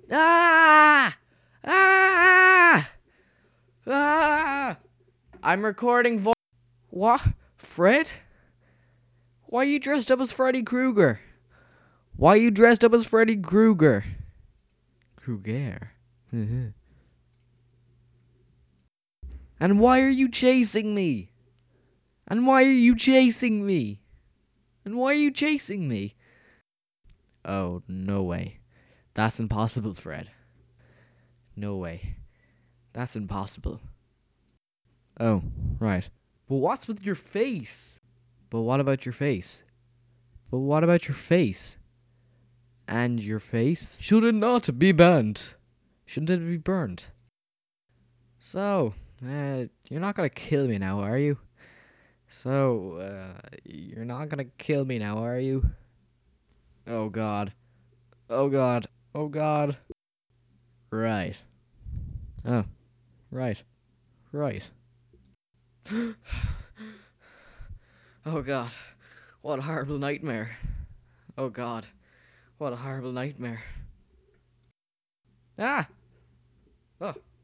Ah! Ah! Ah! I'm recording What? Fred? Why are you dressed up as Freddy Krueger? Why are you dressed up as Freddy Krueger? Krueger? And why are you chasing me? And why are you chasing me? And why are you chasing me? Oh, no way. That's impossible, Fred. No way. That's impossible. Oh, right. But what's with your face? But what about your face? But what about your face? And your face? Should it not be burnt? Shouldn't it be burnt? So, you're not gonna kill me now, are you? You're not gonna kill me now, are you? Oh god. Oh god. Oh god. Right. Oh, right. Right. Oh god. What a horrible nightmare. Oh god. What a horrible nightmare. Ah! Oh.